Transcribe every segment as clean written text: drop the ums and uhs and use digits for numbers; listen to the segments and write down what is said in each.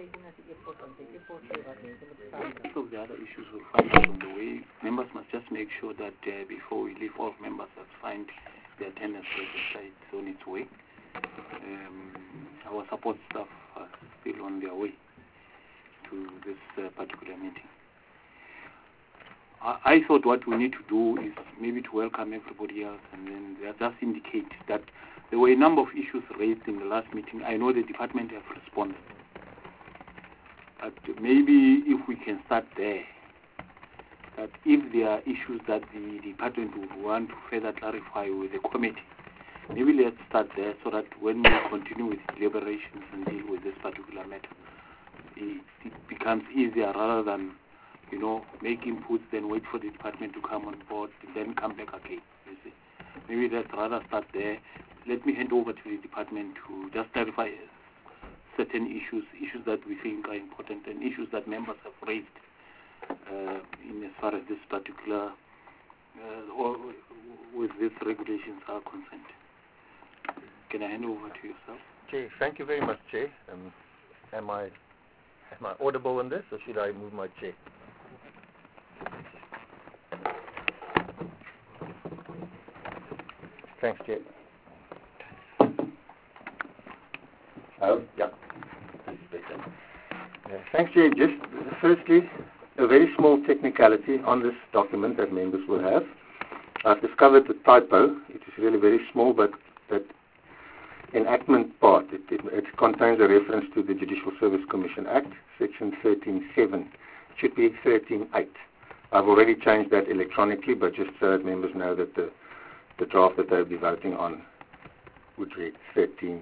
Most of the other issues will find us on the way. Members must just make sure that before we leave, all members have signed the attendance register. It's on its way. Our support staff are still on their way to this particular meeting. I thought what we need to do is maybe to welcome everybody else and then just indicate that there were a number of issues raised in the last meeting. I know the department have responded. But maybe if we can start there, that if there are issues that the department would want to further clarify with the committee, maybe let's start there so that when we continue with deliberations and deal with this particular matter, it becomes easier rather than, make inputs, then wait for the department to come on board, then come back again. You see. Maybe let's rather start there. Let me hand over to the department to just clarify certain issues that we think are important and issues that members have raised in as far as this particular or with these regulations are concerned. Can I hand over to yourself? Jay, thank you very much, Jay. Am I audible in this, or should I move my chair? Thanks, Jay. Yeah. Thanks, Jay. Just firstly, a very small technicality on this document that members will have. I've discovered the typo. It is really very small, but that enactment part, it contains a reference to the Judicial Service Commission Act, Section 13.7. It should be 13.8. I've already changed that electronically, but just so that members know that the draft that they'll be voting on would read 13.8.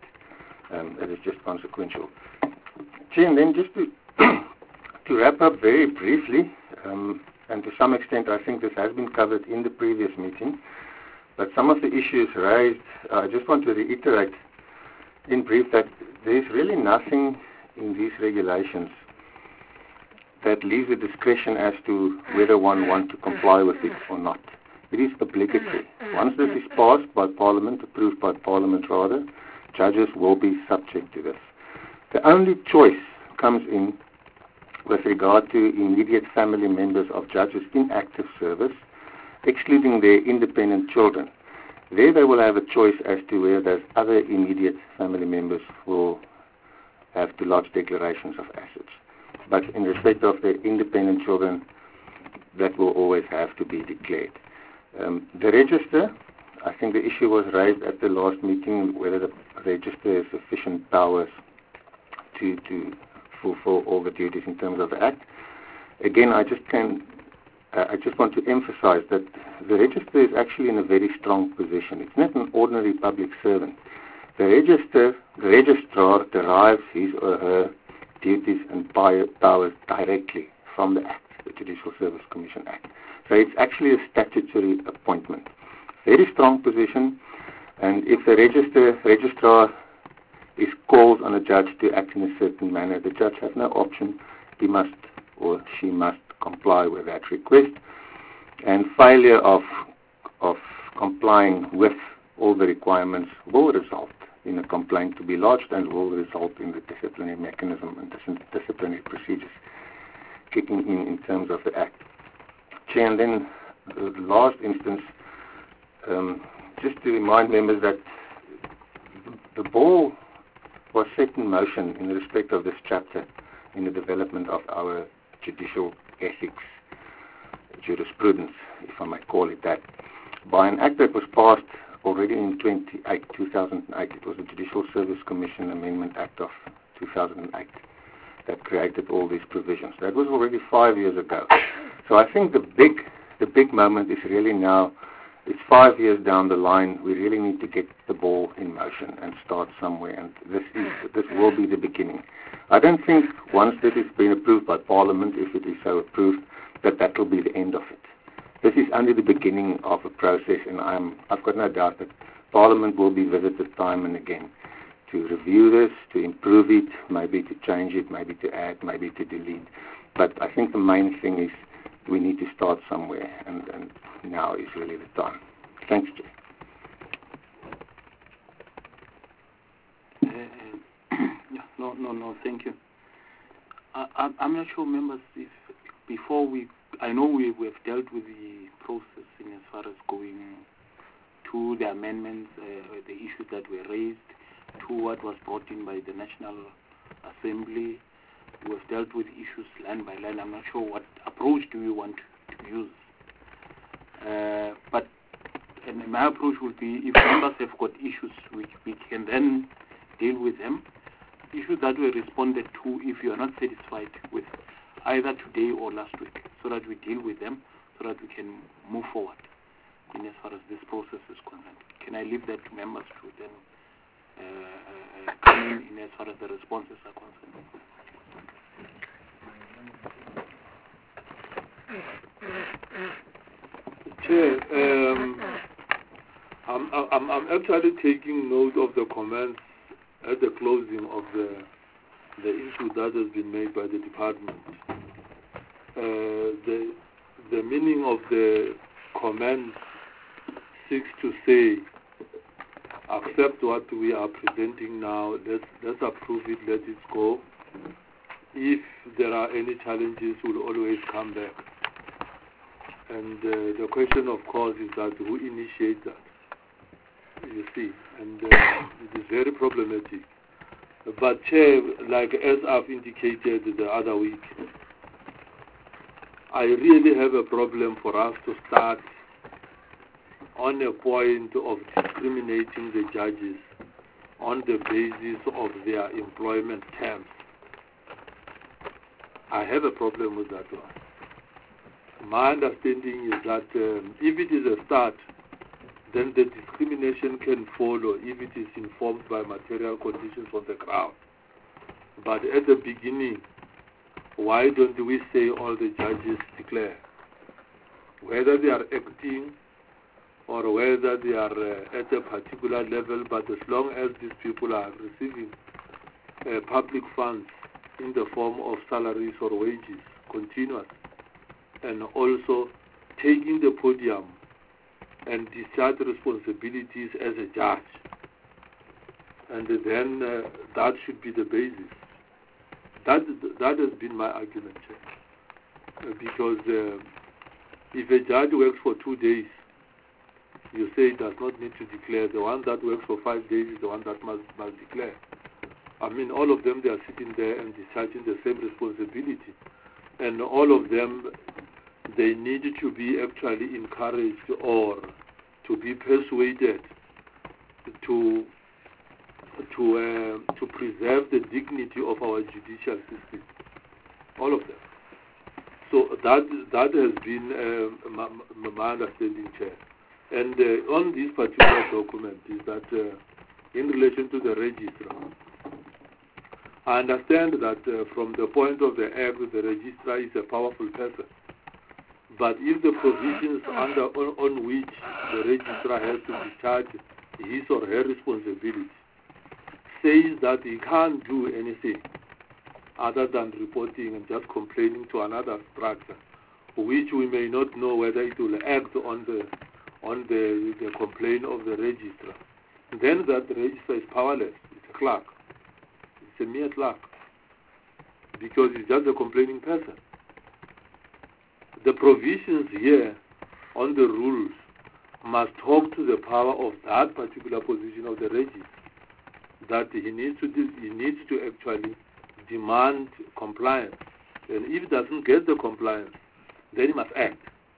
It is just consequential. And then just to wrap up very briefly, and to some extent I think this has been covered in the previous meeting, but some of the issues raised, I just want to reiterate in brief that there's really nothing in these regulations that leaves a discretion as to whether one wants to comply with it or not. It is obligatory. Once this is passed by Parliament, approved by Parliament rather, judges will be subject to this. The only choice comes in with regard to immediate family members of judges in active service, excluding their independent children. There they will have a choice as to whether those other immediate family members will have to lodge declarations of assets. But in respect of the independent children, that will always have to be declared. The register, I think the issue was raised at the last meeting whether the register has sufficient powers to fulfill all the duties in terms of the Act. Again, I just want to emphasize that the register is actually in a very strong position. It's not an ordinary public servant. The registrar derives his or her duties and powers directly from the Act, the Judicial Service Commission Act. So it's actually a statutory appointment. Very strong position, and if the registrar is called on a judge to act in a certain manner, the judge has no option. He must or she must comply with that request, and failure of complying with all the requirements will result in a complaint to be lodged and will result in the disciplinary mechanism and disciplinary procedures kicking in terms of the Act. Chair, and then the last instance, just to remind members that the ball was set in motion in respect of this chapter in the development of our judicial ethics jurisprudence, if I might call it that, by an act that was passed already in 2008. It was the Judicial Service Commission Amendment Act of 2008 that created all these provisions. That was already 5 years ago. So I think the big moment is really now. It's 5 years down the line. We really need to get the ball in motion and start somewhere, and this will be the beginning. I don't think once this has been approved by Parliament, if it is so approved, that will be the end of it. This is only the beginning of a process, and I've got no doubt that Parliament will be visited time and again to review this, to improve it, maybe to change it, maybe to add, maybe to delete. But I think the main thing is we need to start somewhere, and now is really the time. Thanks, Jay. No, thank you. I'm not sure, members, if before I know we have dealt with the processing as far as going to the amendments, the issues that were raised, to what was brought in by the National Assembly. We have dealt with issues line by line. I'm not sure what approach do we want to use. But my approach would be, if members have got issues, we can then deal with them. Issues that were responded to, if you are not satisfied with either today or last week, so that we deal with them, so that we can move forward in as far as this process is concerned. Can I leave that to members to then come in as far as the responses are concerned? Chair, I'm actually taking note of the comments at the closing of the issue that has been made by the department. The meaning of the comments seeks to say, accept what we are presenting now, let's approve it, let it go. If there are any challenges, we'll always come back. And the question, of course, is that who initiates that? You see, and it is very problematic. But Chair, like as I've indicated the other week, I really have a problem for us to start on a point of discriminating the judges on the basis of their employment terms. I have a problem with that one. My understanding is that if it is a start, then the discrimination can follow if it is informed by material conditions on the ground. But at the beginning, why don't we say all the judges declare? Whether they are acting or whether they are at a particular level, but as long as these people are receiving public funds in the form of salaries or wages, continuous, and also taking the podium and discharge responsibilities as a judge. And then that should be the basis. That has been my argument, because if a judge works for 2 days, you say it does not need to declare. The one that works for 5 days is the one that must declare. I mean, all of them, they are sitting there and discharging the same responsibility. And all of them, they need to be actually encouraged or to be persuaded to preserve the dignity of our judicial system. All of them. So that has been my understanding, Chair. And on this particular document is that in relation to the registrar, I understand that from the point of the Act, the registrar is a powerful person. But if the provisions on which the registrar has to discharge his or her responsibility says that he can't do anything other than reporting and just complaining to another structure, which we may not know whether it will act on the complaint of the registrar, then that registrar is powerless. It's a clerk. It's a mere clerk, because it's just a complaining person. The provisions here on the rules must talk to the power of that particular position of the registrar, that he needs to actually demand compliance. And if he doesn't get the compliance, then he must act.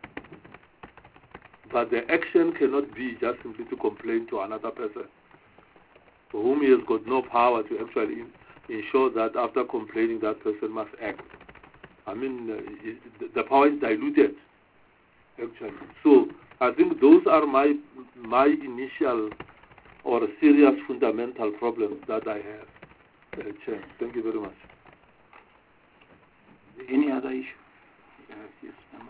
But the action cannot be just simply to complain to another person whom he has got no power to actually ensure that after complaining that person must act. I mean, the power is diluted, actually. So I think those are my initial or serious fundamental problems that I have. Chair, thank you very much. Any other issue? Yes,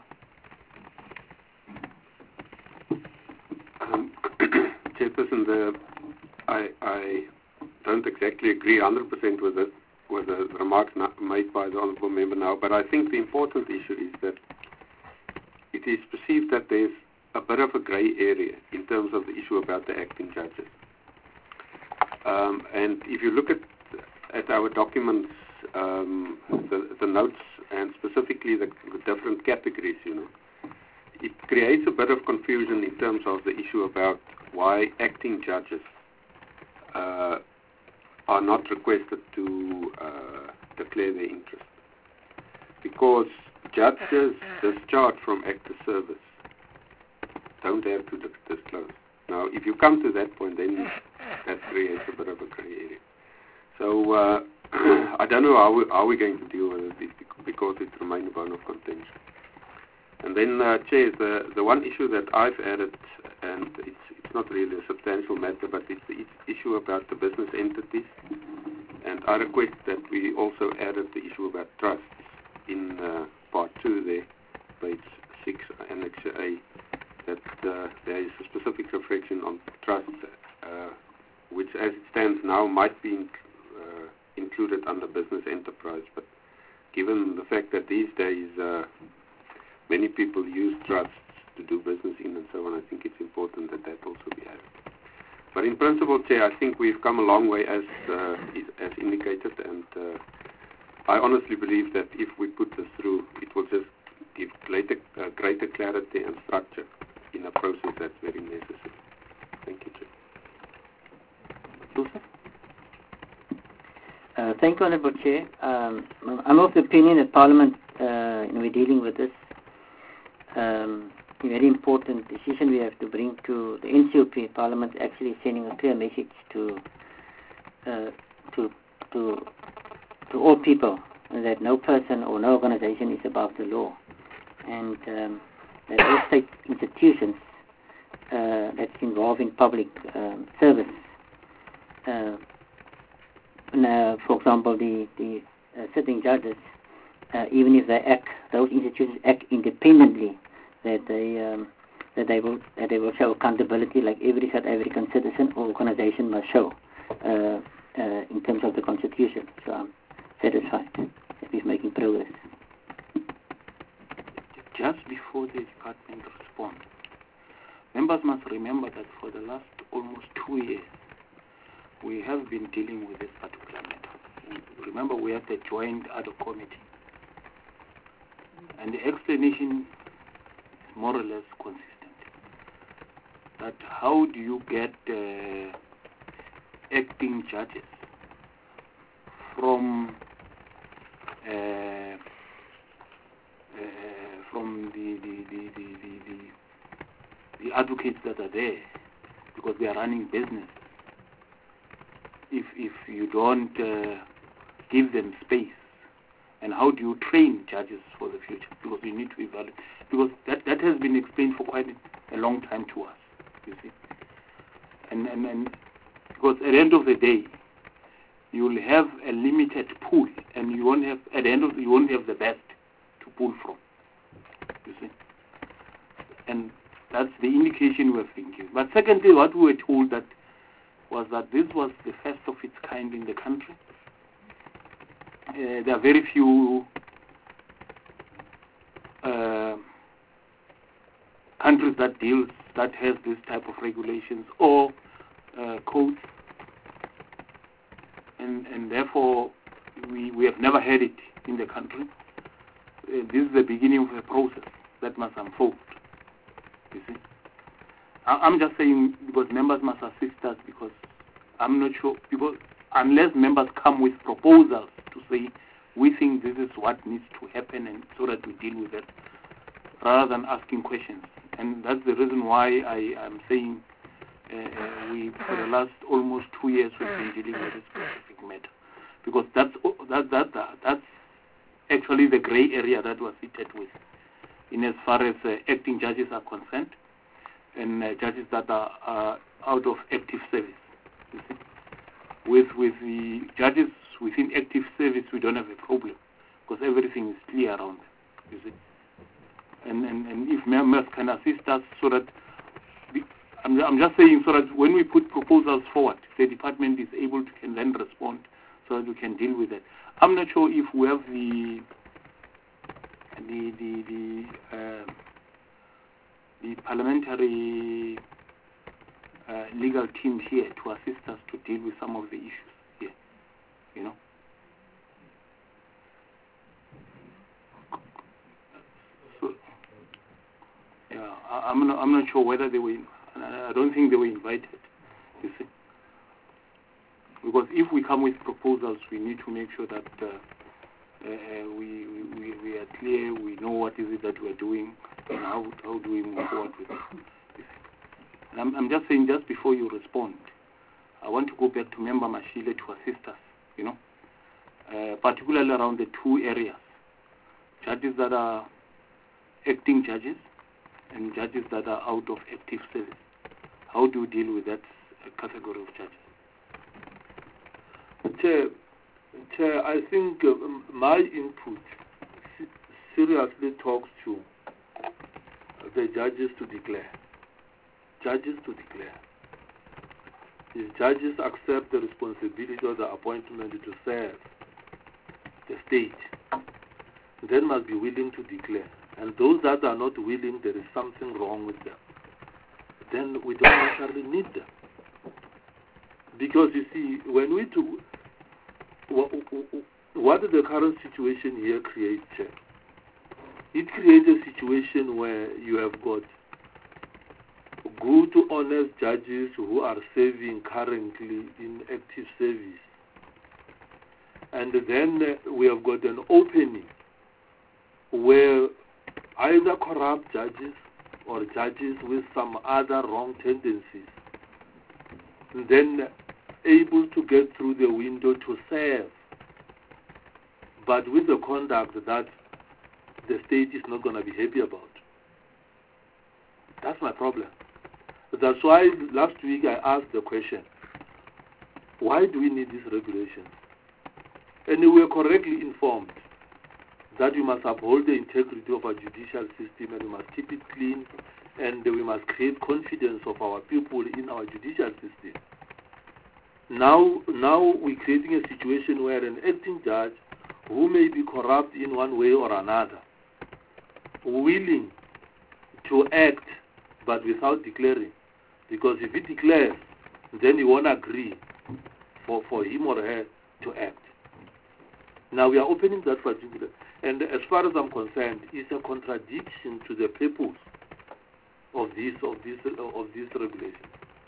Chairperson, I don't exactly agree 100% with it, with the remarks made by the Honourable Member now, but I think the important issue is that it is perceived that there's a bit of a grey area in terms of the issue about the acting judges. And if you look at our documents, the notes, and specifically the different categories, it creates a bit of confusion in terms of the issue about why acting judges are not requested to declare their interest. Because judges discharged from active service don't have to disclose. Now, if you come to that point, then that creates a bit of a grey area. So I don't know how we're going to deal with it because it remains a bone of contention. And then, Chair, the one issue that I've added, and it's not really a substantial matter, but it's the issue about the business entities. And I request that we also added the issue about trusts in Part 2 there, page 6, Annex A, that there is a specific reflection on trusts, which as it stands now might be included under business enterprise. But given the fact that these days many people use trusts to do business in and so on, I think it's important that that also be added. But in principle, Chair, I think we've come a long way as indicated, and I honestly believe that if we put this through, it will just give greater clarity and structure in a process that's very necessary. Thank you, Chair. Joseph? Thank you, Honourable Chair. I'm of the opinion that Parliament, we're dealing with this very important decision we have to bring to the NCOP. Parliament actually sending a clear message to all people that no person or no organization is above the law, and that all state institutions that's involving public service, for example, the sitting judges, even if those institutions act independently, that they will show accountability like every South African citizen or organization must show in terms of the Constitution. So I'm satisfied that we're making progress. Just before the department responds, members must remember that for the last almost 2 years, we have been dealing with this particular matter. Remember, we have the joint ad hoc committee, and the explanation is more or less consistent. That how do you get acting judges from the advocates that are there, because they are running business. If you don't give them space, and how do you train judges for the future? Because we need to evaluate. Because that has been explained for quite a long time to us, you see. And because at the end of the day, you will have a limited pool, and you won't have you won't have the best to pull from, you see. And that's the indication we have been given. But secondly, what we were told was that this was the first of its kind in the country. There are very few countries that has this type of regulations or codes, and therefore we have never had it in the country. This is the beginning of a process that must unfold. You see, I'm just saying because members must assist us, because I'm not sure, because unless members come with proposals to say we think this is what needs to happen, and so that we deal with it, rather than asking questions. And that's the reason why I am saying we, for the last almost 2 years, we've been dealing with this specific matter, because that's actually the grey area that was hit with, in as far as acting judges are concerned, and judges that are out of active service. You see? With the judges within active service, we don't have a problem, because everything is clear around them, you see. And if members can assist us, so that I'm just saying, so that when we put proposals forward, the department is able to can then respond, so that we can deal with it. I'm not sure if we have the parliamentary legal team here to assist us to deal with some of the issues here, you know. I'm not sure whether they were. I don't think they were invited. You see, because if we come with proposals, we need to make sure that we are clear. We know what is it that we are doing, and how do we move forward with it. You see. And I'm just saying, just before you respond, I want to go back to Member Mashile to assist us. You know, particularly around the two areas: judges that are acting judges and judges that are out of active service. How do you deal with that category of judges? Chair, I think my input seriously talks to the judges to declare. Judges to declare. If judges accept the responsibility of the appointment to serve the state, then must be willing to declare. And those that are not willing, there is something wrong with them. Then we don't necessarily need them. Because you see, when we do, what the current situation here creates, it creates a situation where you have got good, honest judges who are serving currently in active service. And then we have got an opening where either corrupt judges or judges with some other wrong tendencies, then able to get through the window to serve, but with the conduct that the state is not going to be happy about. That's my problem. That's why last week I asked the question, why do we need these regulations? And we were correctly informed that we must uphold the integrity of our judicial system, and we must keep it clean, and we must create confidence of our people in our judicial system. Now we're creating a situation where an acting judge who may be corrupt in one way or another, willing to act but without declaring, because if he declares, then he won't agree for him or her to act. Now we are opening that particular, and as far as I'm concerned, it's a contradiction to the purpose of this regulation.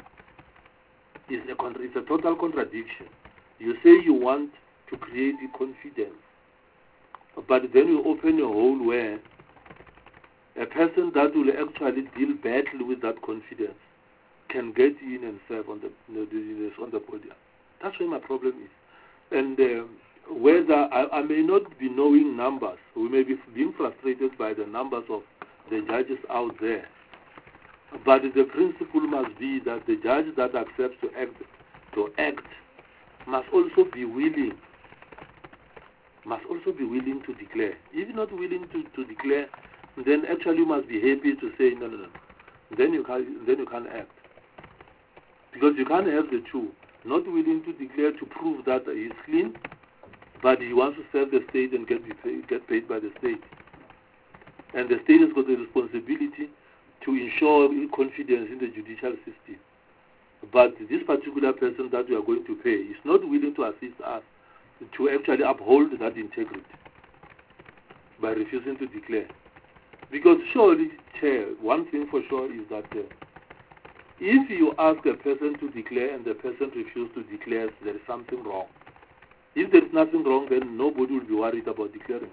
It's a total contradiction. You say you want to create confidence, but then you open a hole where a person that will actually deal badly with that confidence can get in and serve on the podium. That's where my problem is. And whether I may not be knowing numbers, we may be being frustrated by the numbers of the judges out there, but the principle must be that the judge that accepts to act must also be willing to declare. If not willing to declare, then actually you must be happy to say no. Then you can't act, because you can't have the two. Not willing to declare to prove that he is clean, but he wants to serve the state and get paid by the state. And the state has got the responsibility to ensure confidence in the judicial system. But this particular person that we are going to pay is not willing to assist us to actually uphold that integrity by refusing to declare. Because surely, Chair, one thing for sure is that if you ask a person to declare and the person refuses to declare, there is something wrong. If there is nothing wrong, then nobody will be worried about declaring.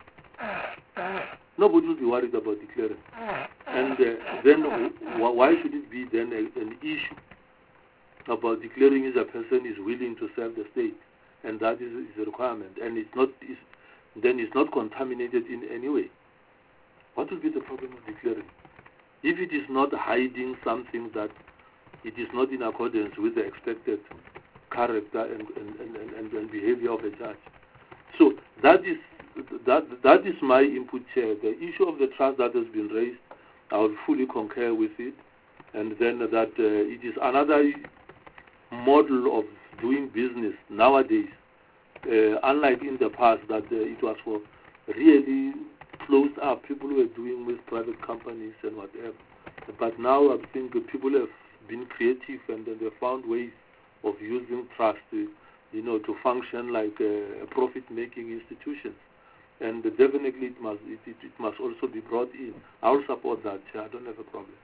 Nobody will be worried about declaring. And then why should it be then an issue about declaring if a person is willing to serve the state? And that is a requirement. And then it's not contaminated in any way. What will be the problem of declaring? If it is not hiding something that it is not in accordance with the expected character and behavior of a judge. So that is my input, Chair. The issue of the trust that has been raised, I will fully concur with it. And then that it is another model of doing business nowadays, unlike in the past that it was for really closed up, people were doing with private companies and whatever. But now I think people have been creative and they found ways of using trust to function like a profit-making institution. and definitely it must also be brought in. I'll support that. I don't have a problem.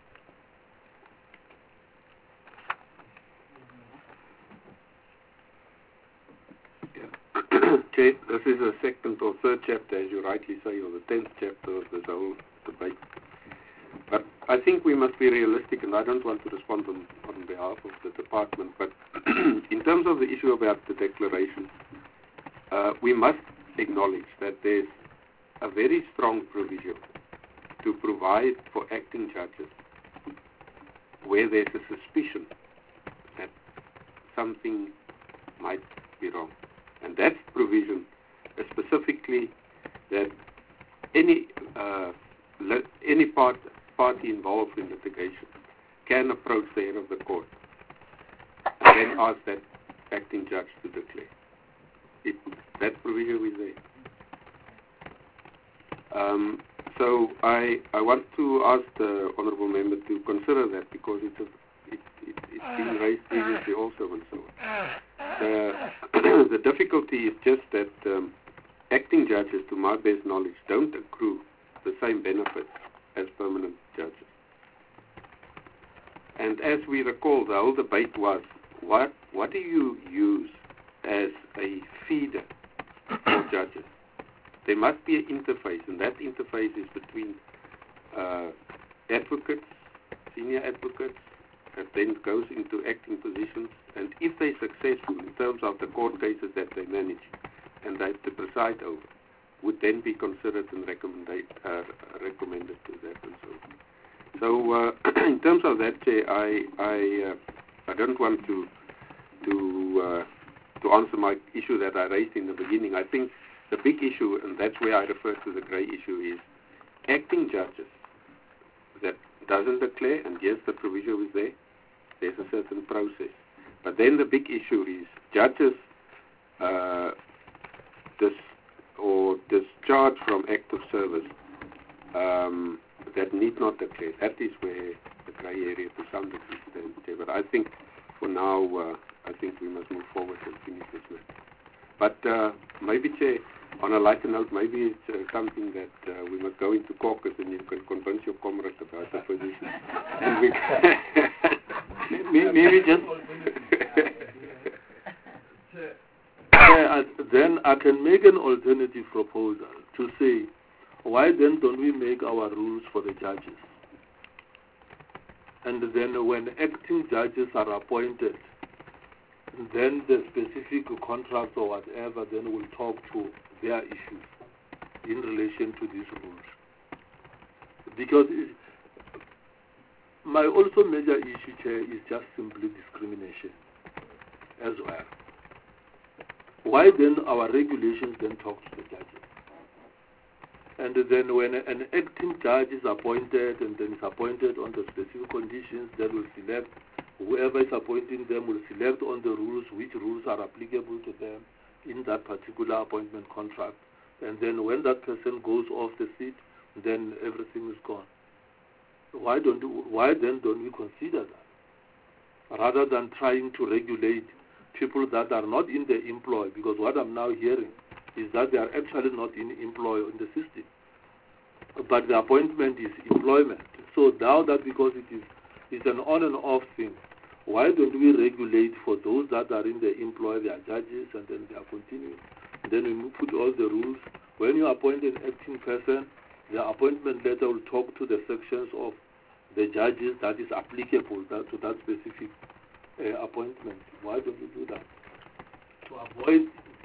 Okay, this is the second or third chapter, as you rightly say, or the 10th chapter of this whole debate. But I think we must be realistic, and I don't want to respond on behalf of the department, but in terms of the issue about the declaration, we must acknowledge that there's a very strong provision to provide for acting judges where there's a suspicion that something might be wrong. And that provision is specifically that any party involved in litigation can approach the head of the court and then ask that acting judge to declare. That provision is there. So I want to ask the honourable member to consider that, because it's been raised previously also and so on. The difficulty is just that acting judges, to my best knowledge, don't accrue the same benefits as permanent judges. And as we recall, the whole debate was, what do you use as a feeder for judges? There must be an interface, and that interface is between advocates, senior advocates, that then goes into acting positions, and if they're successful in terms of the court cases that they manage and that they preside over, would then be considered and recommended to that and so on. So in terms of that, I don't want to answer my issue that I raised in the beginning. I think the big issue, and that's where I refer to the grey issue, is acting judges that doesn't declare, and yes, the provision is there. There's a certain process. But then the big issue is judges discharged from active service that need not declare. That is where the grey area to some degree stands there. But I think for now, I think we must move forward and finish this matter. But maybe, Chair, on a lighter note, maybe it's something that we must go into caucus and you can convince your comrades about the position. And we maybe just... then I can make an alternative proposal to say, why then don't we make our rules for the judges? And then when acting judges are appointed, then the specific contracts or whatever then will talk to their issues in relation to these rules. Because my also major issue, Chair, is just simply discrimination as well. Why then our regulations then talk to the judges? And then when an acting judge is appointed and then is appointed on the specific conditions, then will select, whoever is appointing them will select on the rules, which rules are applicable to them in that particular appointment contract. And then when that person goes off the seat, then everything is gone. Why then don't we consider that? Rather than trying to regulate people that are not in the employ, because what I'm now hearing is that they are actually not in employ in the system. But the appointment is employment. So now that because it's an on and off thing, why don't we regulate for those that are in the employ, they are judges, and then they are continuing. Then we put all the rules. When you appoint an acting person, the appointment letter will talk to the sections of the judges that is applicable to that specific appointment. Why don't we do that? To avoid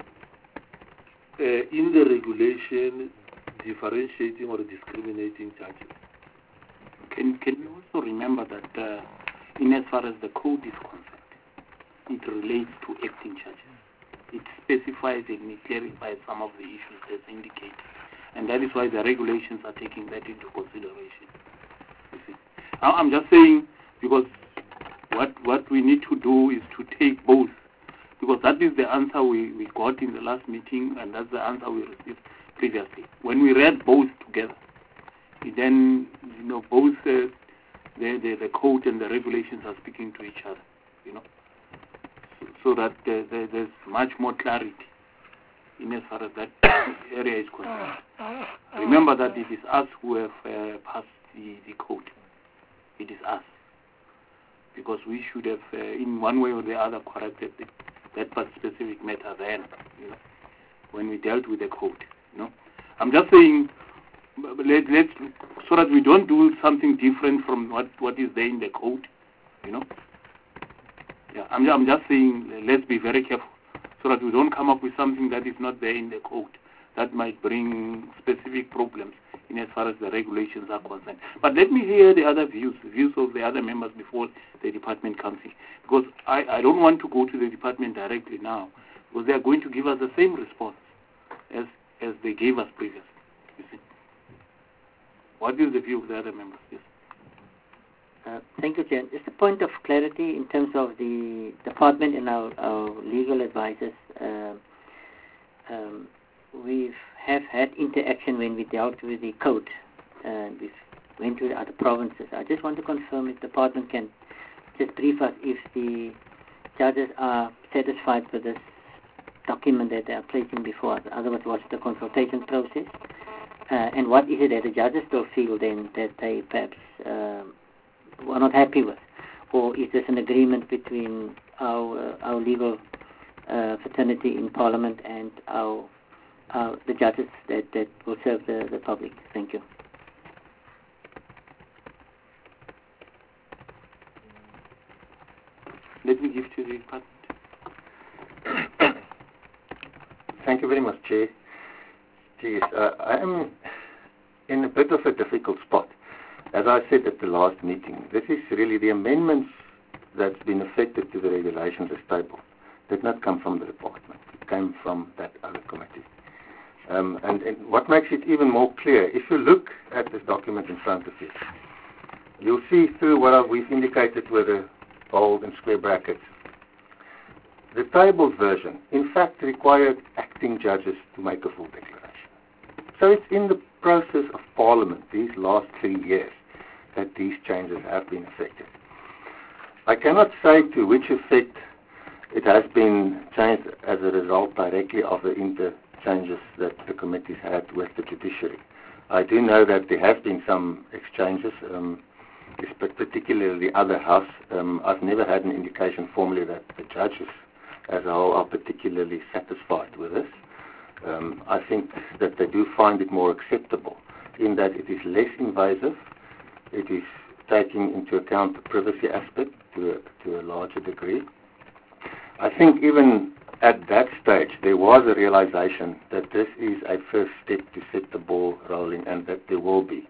in the regulation differentiating or discriminating judges. Can we also remember that in as far as the code is concerned, it relates to acting judges. It specifies and clarifies some of the issues that's indicated. And that is why the regulations are taking that into consideration. You see. Now I'm just saying, because what we need to do is to take both, because that is the answer we got in the last meeting, and that's the answer we received previously. When we read both together, then both the code and the regulations are speaking to each other, so that there's much more clarity in as far as that area is concerned. Remember that it is us who have passed the code. It is us. Because we should have, in one way or the other, corrected that specific matter then, when we dealt with the code. I'm just saying, let's so that we don't do something different from what is there in the code. Yeah, I'm just saying, let's be very careful so that we don't come up with something that is not there in the code that might bring specific problems in as far as the regulations are concerned. But let me hear the other views of the other members before the department comes in. Because I don't want to go to the department directly now, because they are going to give us the same response as they gave us previously. You see. What is the view of the other members? Yes. Thank you, Chair. Just a point of clarity in terms of the department and our legal advisors. We have had interaction when we dealt with the code. We went to the other provinces. I just want to confirm if the department can just brief us if the judges are satisfied with this document that they are placing before us. Otherwise, what's the consultation process? And what is it that the judges still feel then that they perhaps were not happy with? Or is this an agreement between our legal fraternity in Parliament and the judges that will serve the public? Thank you. Let me give to the department. Thank you very much, Chair. Yes, I am in a bit of a difficult spot. As I said at the last meeting, this is really the amendments that's been affected to the regulations as tabled did not come from the department. It came from that other committee. And what makes it even more clear, if you look at this document in front of you, you'll see through what we've indicated with the bold and square brackets. The tabled version, in fact, required acting judges to make a full declaration. So it's in the process of Parliament these last 3 years that these changes have been effected. I cannot say to which effect it has been changed as a result directly of the interchanges that the committees had with the judiciary. I do know that there have been some exchanges, particularly the other house. I've never had an indication formally that the judges as a whole are particularly satisfied with this. I think that they do find it more acceptable in that it is less invasive, it is taking into account the privacy aspect to a larger degree. I think even at that stage there was a realization that this is a first step to set the ball rolling and that there will be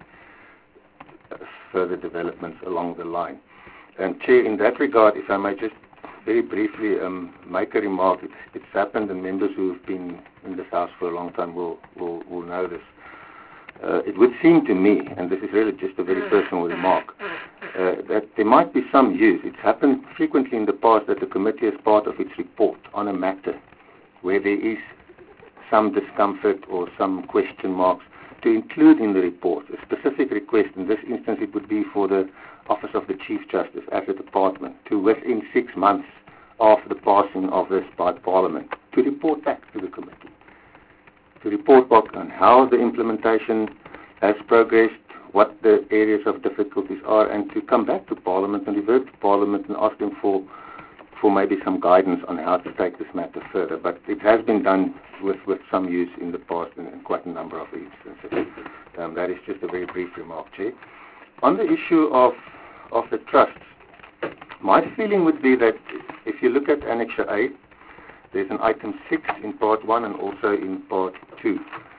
further developments along the line. And Chair, in that regard, if I may just very briefly make a remark, it's happened, and members who have been in this house for a long time will know this. It would seem to me, and this is really just a very personal remark, that there might be some use. It's happened frequently in the past that the committee, as part of its report on a matter where there is some discomfort or some question marks, to include in the report a specific request. In this instance, it would be for the Office of the Chief Justice as a department to, within 6 months after the passing of this by Parliament, to report back to the committee, to report back on how the implementation has progressed, what the areas of difficulties are, and to come back to Parliament and revert to Parliament and ask them for maybe some guidance on how to take this matter further. But it has been done with some use in the past in quite a number of instances. That is just a very brief remark, Chair. On the issue of the trusts, my feeling would be that if you look at Annexure A, there's an item 6 in Part 1 and also in Part 2.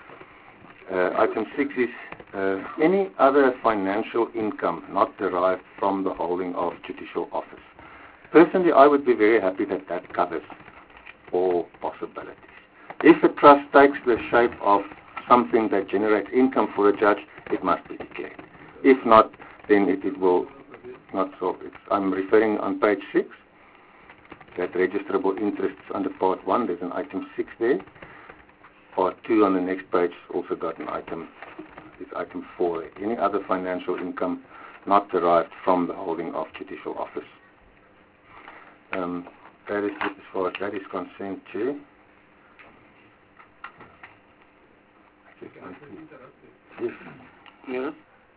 Item 6 is any other financial income not derived from the holding of judicial office. Personally, I would be very happy that that covers all possibilities. If a trust takes the shape of something that generates income for a judge, it must be declared. If not, then it will not solve it. I'm referring on page 6, that registrable interests under Part 1, there's an item 6 there. Part 2 on the next page also got an item, it's item 4 there. Any other financial income not derived from the holding of judicial office. That is as far as that is concerned, Chair. Yes. Yes.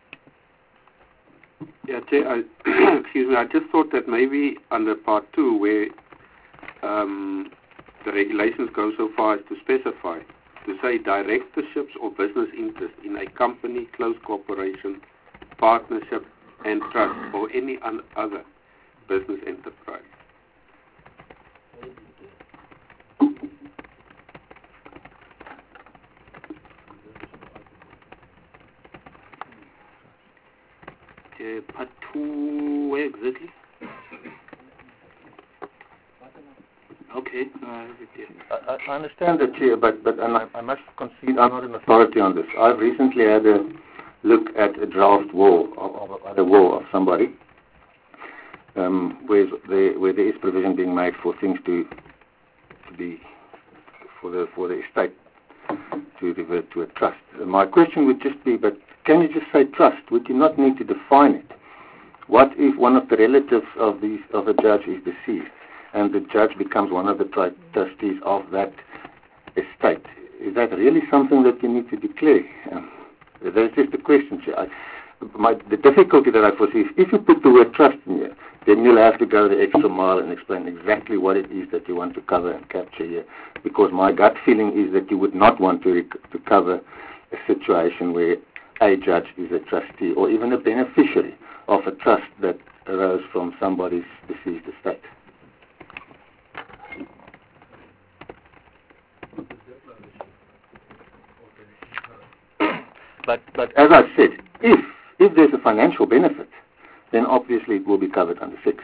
Yeah, Chair, excuse me, I just thought that maybe under Part 2, where the regulations go so far as to specify, to say directorships or business interest in a company, close corporation, partnership, and trust, or any other business enterprise. Part 2, where exactly? Okay. I understand that, Chair, but I must concede I'm not an authority on this. I've recently had a look at a draft will of somebody, where there is provision being made for things to be for the estate to revert to a trust. My question would just be, but can you just say trust? Would you not need to define it? What if one of the relatives of a judge is deceased and the judge becomes one of the trustees of that estate? Is that really something that you need to declare? That's just the question. The difficulty that I foresee is if you put the word trust in here, then you'll have to go the extra mile and explain exactly what it is that you want to cover and capture here. Because my gut feeling is that you would not want to cover a situation where a judge is a trustee or even a beneficiary of a trust that arose from somebody's deceased estate. But as I said, if there's a financial benefit, then obviously it will be covered under 6.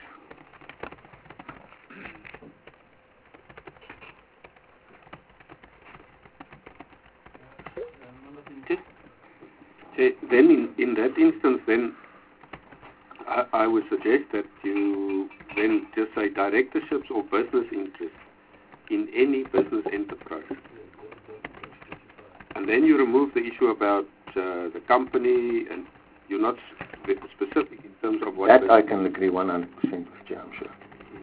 Then in that instance, then I would suggest that you then just say directorships or business interests in any business enterprise. And then you remove the issue about the company, and you're not specific in terms of what... That I can agree 100% with you, I'm sure.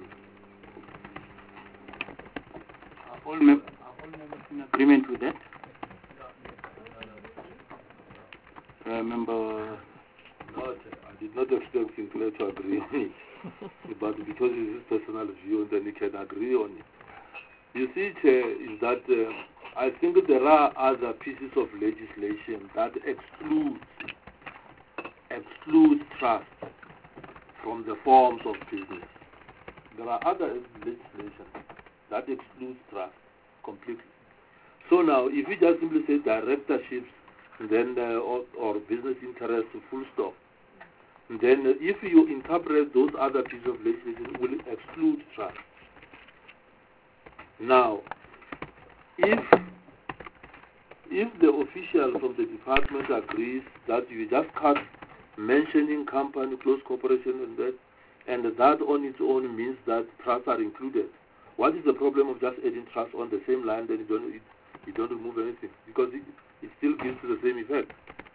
Are all members in agreement with that? Member... No, I did not expect Sinclair to agree on it. But because it's his personal view, then he can agree on it. You see, Chair, is that I think there are other pieces of legislation that exclude trust from the forms of business. There are other legislation that excludes trust completely. So now, if we just simply say directorships, then or business interests, full stop, then if you interpret those other pieces of legislation, it will exclude trust. Now, if the official from the department agrees that you just cut mentioning company, close corporation, and that on its own means that trusts are included, what is the problem of just adding trust on the same line? Then you don't remove anything, because it still gives the same effect.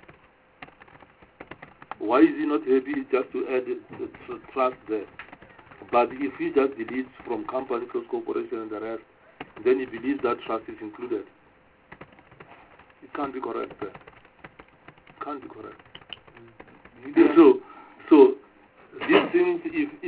Why is he not happy just to add the trust there? But if he just deletes from company, close corporation, and the rest, then he believes that trust is included. It can't be correct there. It can't be correct. So these things,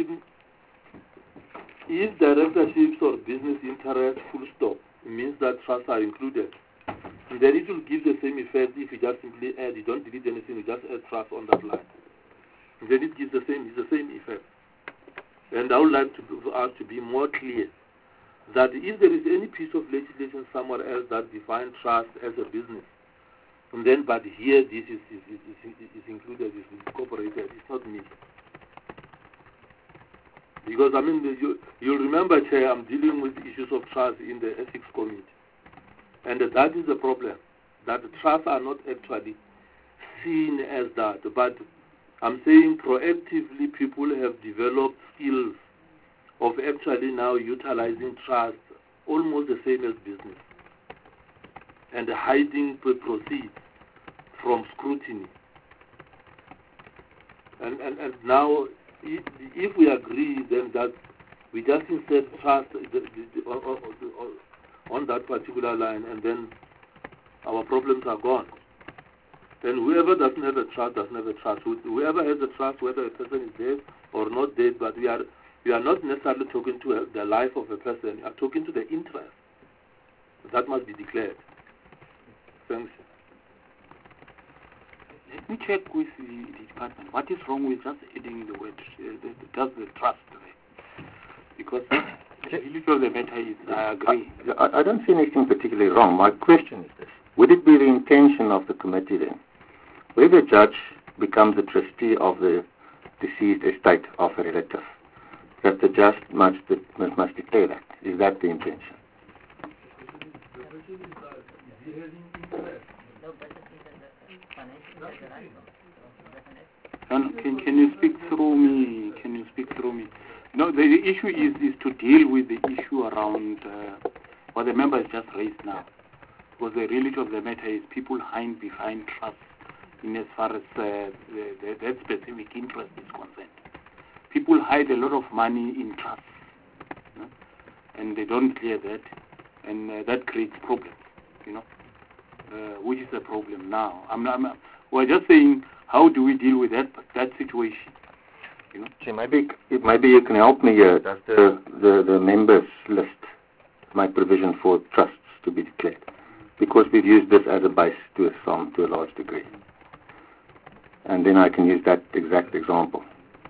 if directorships or business interests, full stop, it means that trusts are included. And then it will give the same effect if you just simply add, you don't delete anything, you just add trust on that line. And then it gives the same effect. And I would like us to be more clear that if there is any piece of legislation somewhere else that defines trust as a business, and then but here this is included, is incorporated, it's not me. Because I mean, you remember, Chair, I'm dealing with issues of trust in the ethics committee, and that is the problem, that trusts are not actually seen as that, but I'm saying proactively people have developed skills of actually now utilizing trust almost the same as business and hiding proceeds from scrutiny. And now, if we agree then that we just insert trust on that particular line, and then our problems are gone. And whoever doesn't have a trust doesn't have a trust. Whoever has a trust, whether a person is dead or not dead, but we are not necessarily talking to the life of a person. We are talking to the interest. That must be declared. Thanks. Let me check with the department. What is wrong with just adding the word, does the trust there? Because the reality of the matter is, I agree. I don't see anything particularly wrong. My question is this. Would it be the intention of the committee then, where the judge becomes a trustee of the deceased estate of a relative, that the judge must declare that? Is that the intention? Can you speak through me? Can you speak through me? No, the issue is to deal with the issue around what the member has just raised now. Because the reality of the matter is people hide behind trust in as far as that specific interest is concerned. People hide a lot of money in trust, and they don't clear that, and that creates problems, which is a problem now. We're just saying, how do we deal with that situation? See, maybe you can help me here. Does the members list my provision for trusts to be declared? Because we've used this as a base to a large degree. And then I can use that exact example.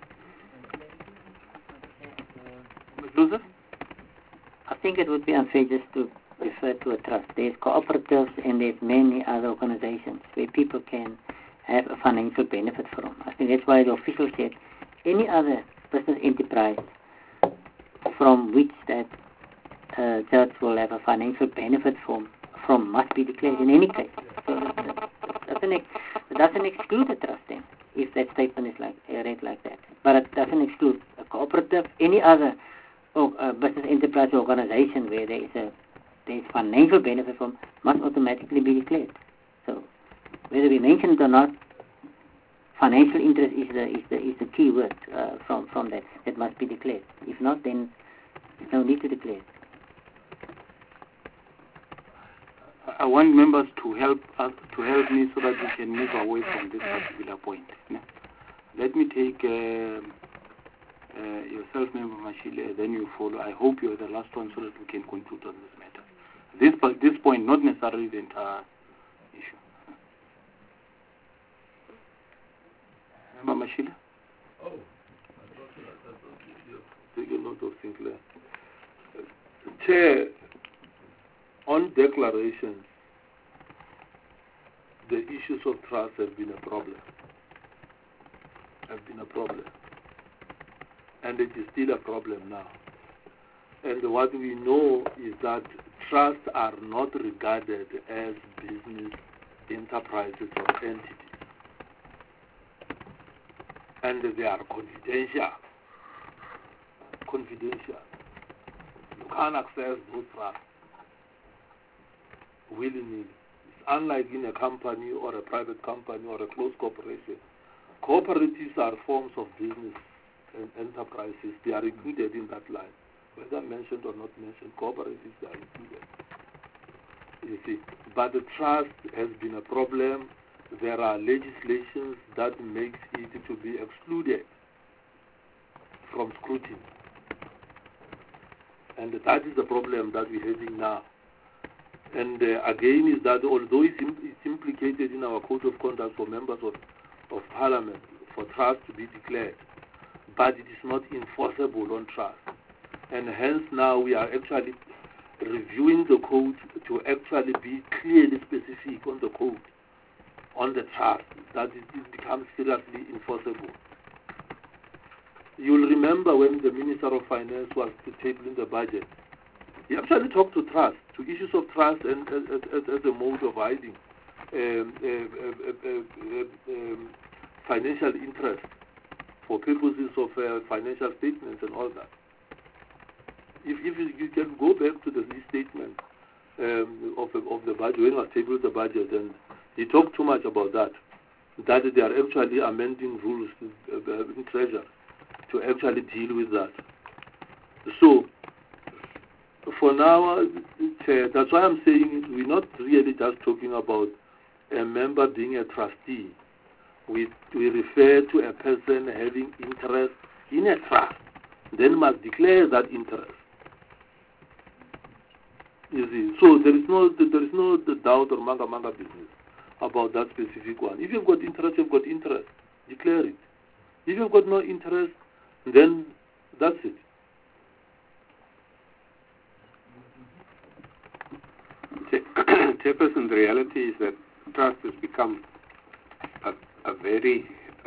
Joseph? I think it would be unfair just to refer to a trust. There's cooperatives and there's many other organizations where people can have a financial benefit from. I think that's why the official said any other business enterprise from which that church will have a financial benefit from must be declared in any case. So it doesn't exclude the trust then, if that statement is read like that. But it doesn't exclude a cooperative, any other business enterprise organization where there's financial benefit from must automatically be declared. So whether we mention it or not, financial interest is the key word from that. It must be declared. If not, then there's no need to declare it. I want members to help me so that we can move away from this particular point. Let me take yourself, Member Mashile, then you follow. I hope you're the last one so that we can conclude on this matter. This point, not necessarily the entire issue. Member Mashile? Oh, I thought you take a note of Sinclair. Chair, on declarations, the issues of trust have been a problem. And it is still a problem now. And what we know is that trusts are not regarded as business enterprises or entities. And they are confidential. You can't access those trusts willy-nilly. It's unlike in a company or a private company or a closed corporation. Cooperatives are forms of business and enterprises. They are included in that line. Whether mentioned or not mentioned, cooperatives are included. You see, but the trust has been a problem. There are legislations that makes it to be excluded from scrutiny. And that is the problem that we're having now. And again is that although it's implicated in our code of conduct for members of parliament for trust to be declared, but it is not enforceable on trust. And hence now we are actually reviewing the code to actually be clearly specific on the code, on the trust, that it becomes seriously enforceable. You'll remember when the Minister of Finance was tabling the budget, he actually talked to trust, to issues of trust and as a mode of hiding financial interest for purposes of financial statements and all that. If you can go back to the statement of the budget, when I was tabled the budget, and he talked too much about that they are actually amending rules in Treasury to actually deal with that. So, for now, that's why I'm saying we're not really just talking about a member being a trustee, we refer to a person having interest in a trust, then must declare that interest. You see, so there is no doubt or manga business about that specific one. If you've got interest, you've got interest. Declare it. If you've got no interest, then that's it. Chairperson, the reality is that trust has become a very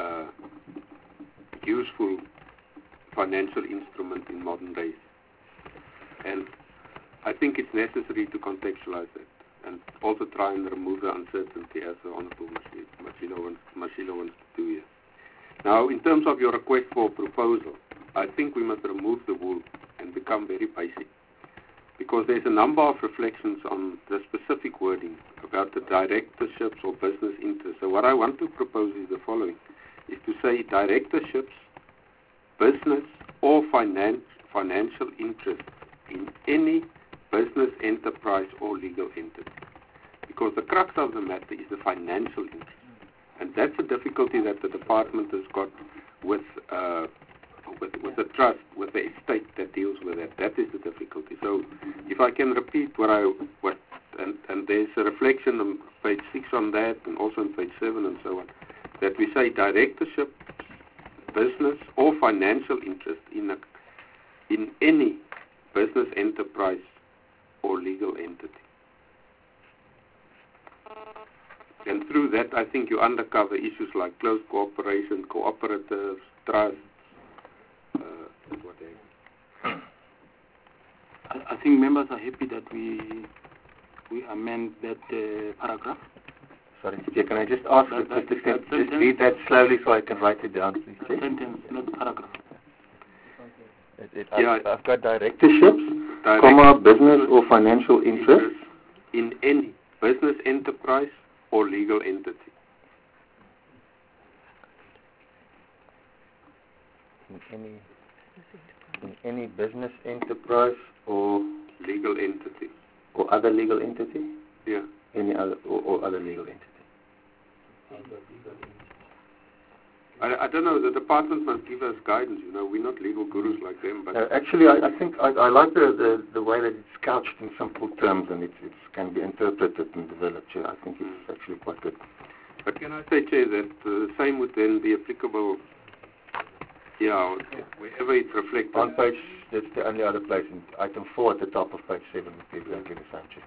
useful financial instrument in modern days. And I think it's necessary to contextualize that and also try and remove the uncertainty as the Honourable Mashilo wants to do here. Now, in terms of your request for a proposal, I think we must remove the wool and become very basic, because there's a number of reflections on the specific wording about the directorships or business interests. So what I want to propose is the following, is to say directorships, business or financial interests in any business enterprise or legal entity. Because the crux of the matter is the financial interest. And that's the difficulty that the department has got with the trust, with the estate that deals with that. That is the difficulty. So if I can repeat and there's a reflection on page 6 on that, and also on page 7 and so on, that we say directorship, business or financial interest in any business enterprise or legal entity. And through that, I think you undercover issues like close cooperation, cooperatives, trusts, whatever. I think members are happy that we amend that paragraph. Sorry, Chair, can I just ask just read that slowly so I can write it down, please, Chair? Sentence, not paragraph. I've got directorships, business or financial interests in any business enterprise or legal entity. In any business enterprise or legal entity. Or other legal entity? Yeah. Any other or other legal entity. I don't know, the department must give us guidance, we're not legal gurus like them. But actually, I think I like the way that it's couched in simple terms and it can be interpreted and developed. Chair. I think it's actually quite good. But can I say, Chair, that the same would then be applicable, wherever it's reflected. On page, that's the only other place, in item 4 at the top of page 7 would be exactly the same, Chair.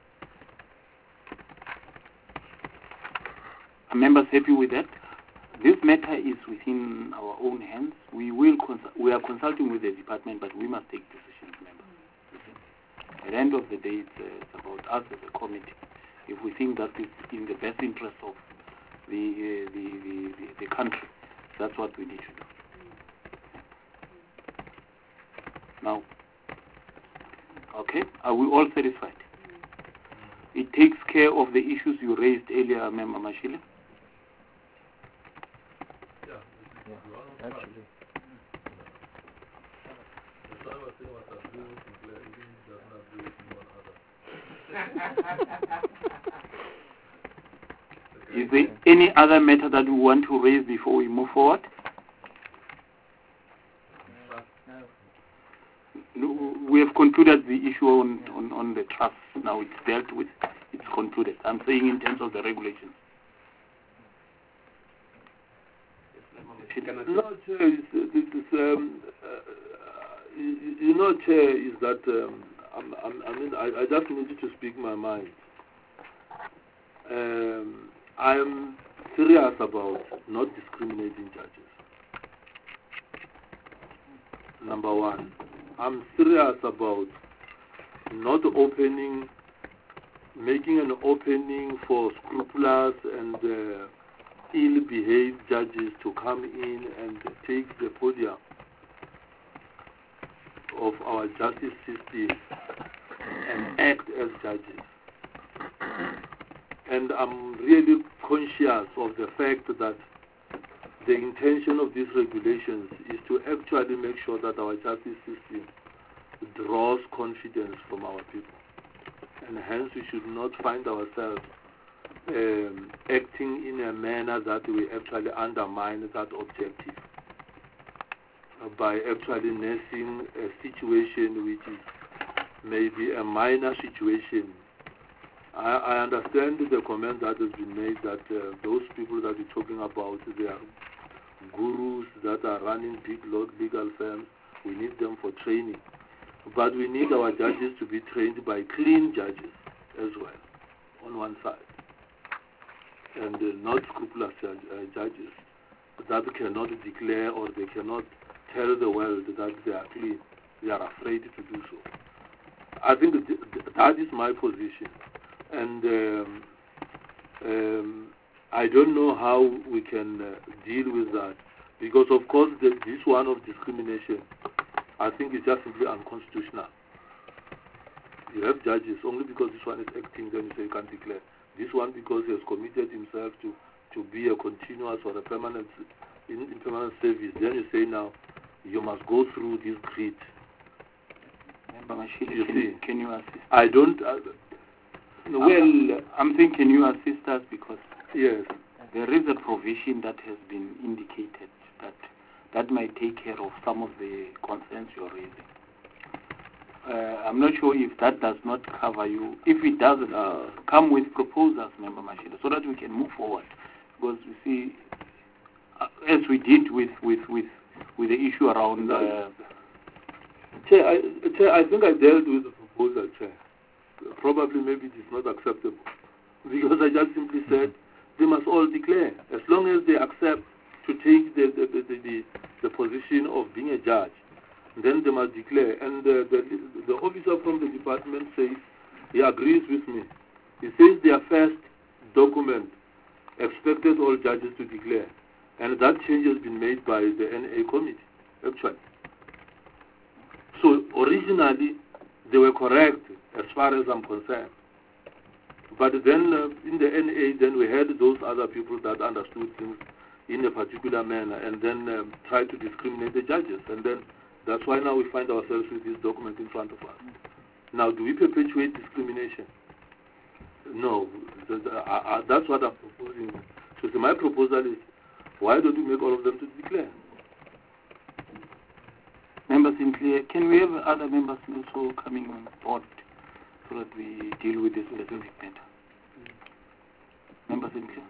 Are members happy with that? This matter is within our own hands. We are consulting with the department, but we must take decisions, members. At the end of the day, it's about us as a committee. If we think that it's in the best interest of the country, that's what we need to do. Now, okay, are we all satisfied? It takes care of the issues you raised earlier, Member Mashile. Actually. Is there any other matter that we want to raise before we move forward? No, we have concluded the issue on the trust. Now it's dealt with. It's concluded. I'm saying in terms of the regulations. No, Chair, Chair, is that I just needed to speak my mind. I'm serious about not discriminating judges. Number one, I'm serious about not making an opening for scrupulous and ill-behaved judges to come in and take the podium of our justice system and act as judges. And I'm really conscious of the fact that the intention of these regulations is to actually make sure that our justice system draws confidence from our people. And hence we should not find ourselves acting in a manner that we actually undermine that objective by actually nursing a situation which is maybe a minor situation. I understand the comment that has been made that those people that we're talking about, they are gurus that are running big legal firms. We need them for training. But we need our judges to be trained by clean judges as well, on one side. And not scrupulous judges that cannot declare or they cannot tell the world that they are clean. They are afraid to do so. I think that is my position. And I don't know how we can deal with that. Because, of course, this one of discrimination, I think is just simply unconstitutional. You have judges, only because this one is acting, then you say you can't declare. This one because he has committed himself to be a continuous or a permanent in permanent service. Then you say now you must go through this grid. Member Mashile, can you assist? I don't. Well, I'm saying can you assist us because yes, there is a provision that has been indicated that might take care of some of the concerns you're raising. I'm not sure if that does not cover you. If it doesn't, come with proposals, Member Mashile, so that we can move forward. Because you see, as we did with the issue around. Chair, I think I dealt with the proposal, Chair. Probably maybe it is not acceptable because I just simply said they must all declare as long as they accept to take the position of being a judge. Then they must declare. And the officer from the department says, he agrees with me. He says their first document expected all judges to declare. And that change has been made by the NA committee, actually. So originally, they were correct as far as I'm concerned. But then in the NA, then we had those other people that understood things in a particular manner and then tried to discriminate the judges. And then that's why now we find ourselves with this document in front of us. Now, do we perpetuate discrimination? No. That's what I'm proposing. So my proposal is, why don't we make all of them to declare? Member Sinclair, can we have other members also coming on board so that we deal with this specific matter? Member Sinclair.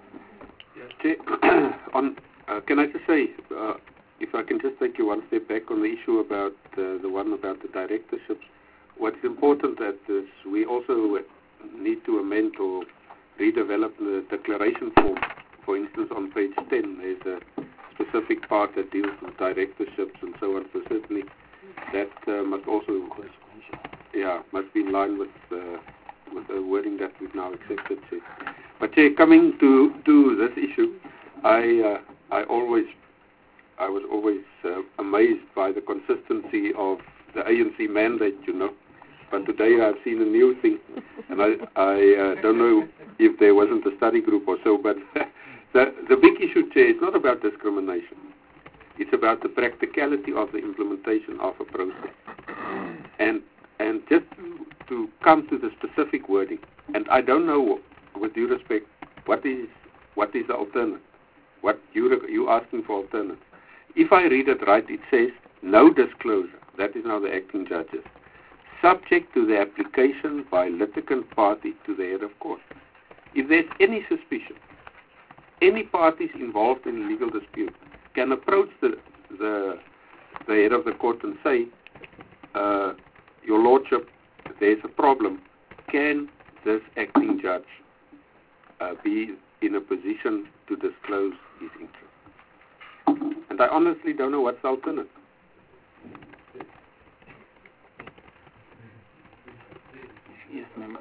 Yes, can I just say, if I can just take you one step back on the issue about the one about the directorships. What's important that is we also need to amend or redevelop the declaration form. For instance, on page 10, there's a specific part that deals with directorships and so on. So certainly that must also, must be in line with the wording that we've now accepted. But coming to this issue, I was always amazed by the consistency of the ANC mandate, But today I've seen a new thing, and I don't know if there wasn't a study group or so, but the big issue, Chair, is not about discrimination. It's about the practicality of the implementation of a process. And just to come to the specific wording, and I don't know, with due respect, what is the alternative? What you asking for alternative? If I read it right, it says no disclosure. That is now the acting judges. Subject to the application by litigant party to the head of court. If there's any suspicion, any parties involved in a legal dispute can approach the head of the court and say, Your Lordship, there's a problem. Can this acting judge be in a position to disclose his interest? And I honestly don't know what's the alternative. Yes, ma'am.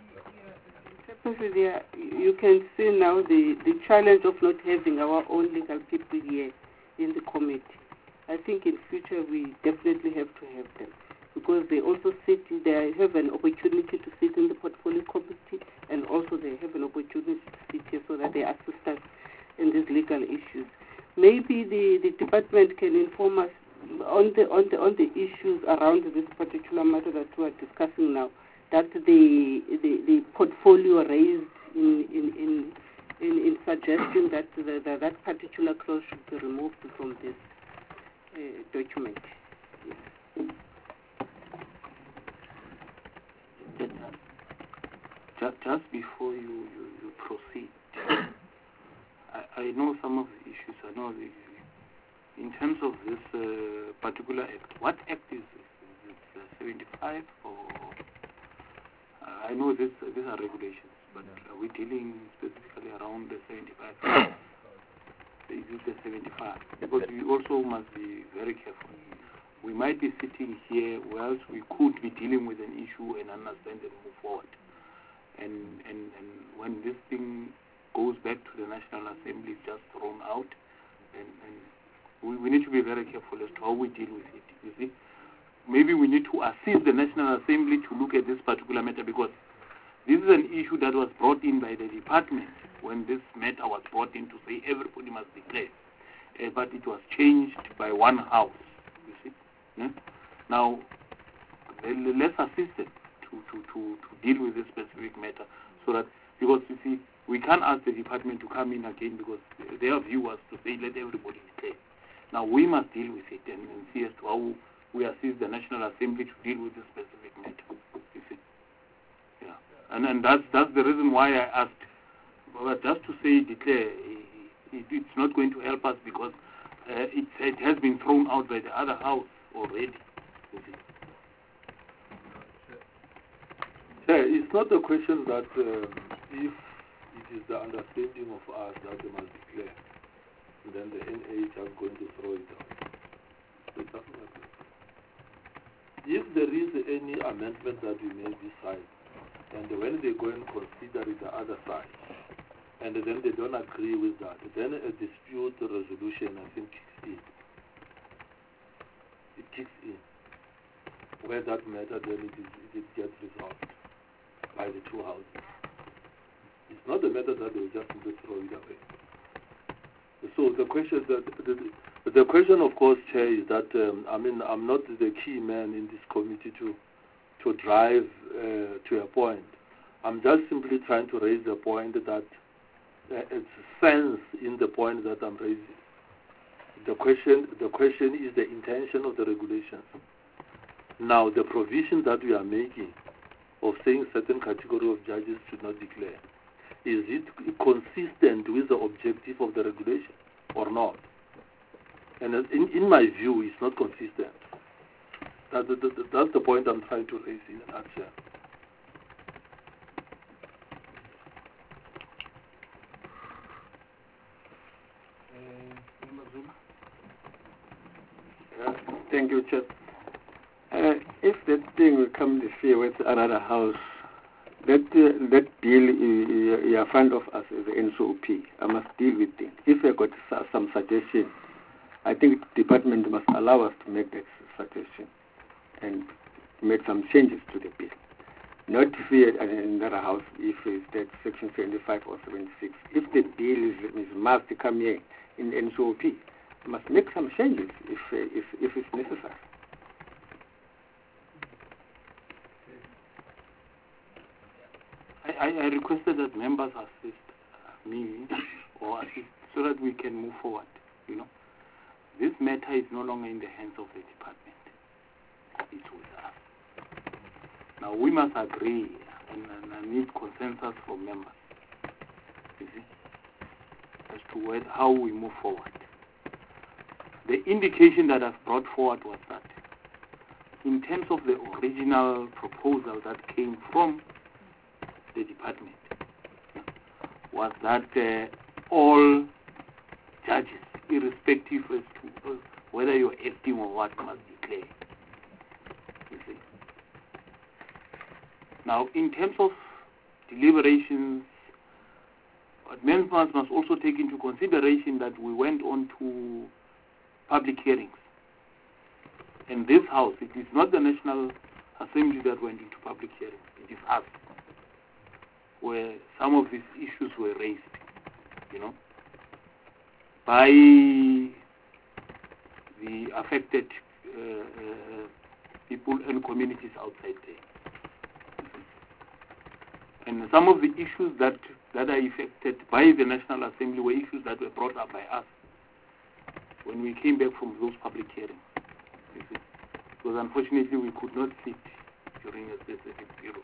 You can see now the challenge of not having our own legal people here in the committee. I think in future we definitely have to have them because they also they have an opportunity to sit in the portfolio committee and also they have an opportunity to sit here so that they assist us in these legal issues. Maybe the department can inform us on the issues around this particular matter that we are discussing now, that the portfolio raised in suggesting that that particular clause should be removed from this document. Just before you proceed, I know some of the issues. I know in terms of this particular act. What act is this? Is it 75 or? I know these are regulations, but are we dealing specifically around the 75? Is it the 75? Because we also must be very careful. We might be sitting here, whereas we could be dealing with an issue and understand and move forward. And when this thing goes back to the National Assembly, it's just thrown out, and we need to be very careful as to how we deal with it. You see, maybe we need to assist the National Assembly to look at this particular matter, because this is an issue that was brought in by the department when this matter was brought in to say everybody must declare, but it was changed by one house. You see, yeah? Now let's assist them to deal with this specific matter, so that, because you see, we can't ask the department to come in again, because their view was to say let everybody declare. Now we must deal with it and see as to how we assist the National Assembly to deal with this specific matter. You see, yeah, and that's the reason why I asked. But just to say declare, it's not going to help us, because it has been thrown out by the other house already. You see. It's not a question that if it is the understanding of us that they must declare, then the NA is going to throw it out. It doesn't matter. If there is any amendment that we may decide, and when they go and consider it the other side, and then they don't agree with that, then a dispute resolution, I think, kicks in. It kicks in. Where that matter, then it gets resolved by the two houses. It's not a matter that they will just throw it away. So the question, of course, Chair, is that I'm not the key man in this committee to drive to a point. I'm just simply trying to raise the point that it's sense in the point that I'm raising. The question is the intention of the regulations. Now, the provision that we are making of saying certain category of judges should not declare, is it consistent with the objective of the regulation or not? And in my view, it's not consistent. That's the point I'm trying to raise in a nutshell. Thank you, Chair. If that thing will come this year with another house, that deal you are front of us as the NCOP. I must deal with it. If I got some suggestion, I think the department must allow us to make that suggestion and make some changes to the bill. Not fear in another house if it's that section 75 or 76. If the bill is must come here in the NCOP, must make some changes if it's necessary. I requested that members assist me or assist so that we can move forward. You know, this matter is no longer in the hands of the department. It's with us. Now we must agree and I need consensus from members. You see, as to how we move forward. The indication that I've brought forward was that in terms of the original proposal that came from the department, was that all judges, irrespective as to whether you're acting or what, must declare. You see. Now, in terms of deliberations, members must also take into consideration that we went on to public hearings. In this house, it is not the National Assembly that went into public hearings, it is us, where some of these issues were raised, you know, by the affected people and communities outside there. And some of the issues that are affected by the National Assembly were issues that were brought up by us when we came back from those public hearings. You see. Because unfortunately we could not sit during a specific period.